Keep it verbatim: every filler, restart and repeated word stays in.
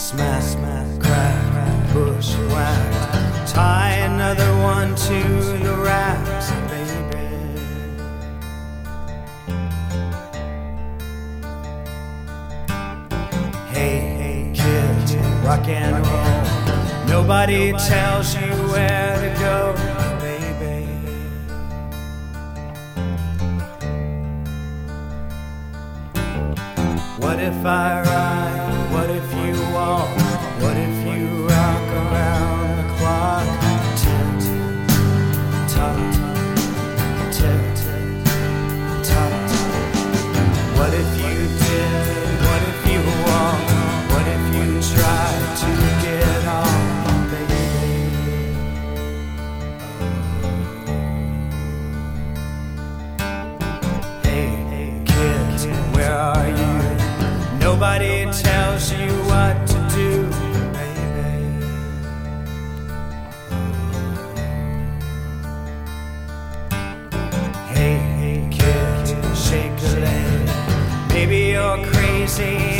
Smack, smack, crack, bushwhacked. Tie another one to the racks, baby. Hey, hey, kid, rock and roll. Nobody tells you where to go, baby. What if I ride? What if you walk? What if you rock around the clock? Tick, tock, tick, tock. What if you did? What if you walk? What if you tried to get on, baby? Hey, hey, kid, where are you? Nobody tells you what to do, baby. Hey, hey, kid, shake a leg. Maybe you're crazy